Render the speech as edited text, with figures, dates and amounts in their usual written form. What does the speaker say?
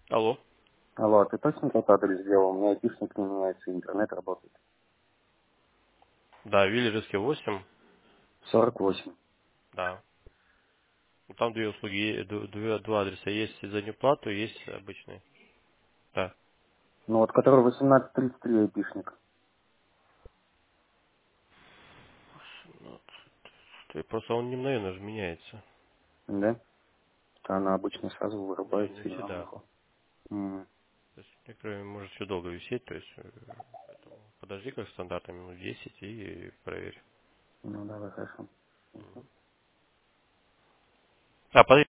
Алло. Алло, а ты точно тот адрес сделал? У меня айпишник не меняется, интернет работает. Да, Виллерский 8. 48. Да. Ну, там две услуги, два адреса. Есть за неплату, есть обычный. Да. Ну вот, который 1833 айпишник. Ну, просто он не мгновенно же меняется. Да? А она обычно сразу вырубается Не и на всегда. нахуй. М. То есть некоторые может еще долго висеть, то есть поэтому подожди как стандартно минут 10 и проверь. Ну давай, хорошо. А, подожди.